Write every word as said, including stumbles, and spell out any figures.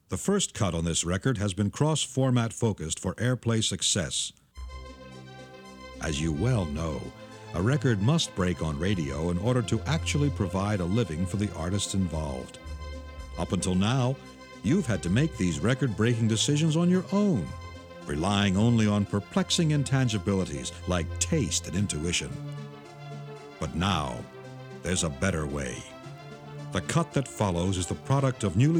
The first cut on this record has been cross-format focused for airplay success. As you well know, a record must break on radio in order to actually provide a living for the artists involved. Up until now, you've had to make these record-breaking decisions on your own, relying only on perplexing intangibilities like taste and intuition. But now, there's a better way. The cut that follows is the product of newly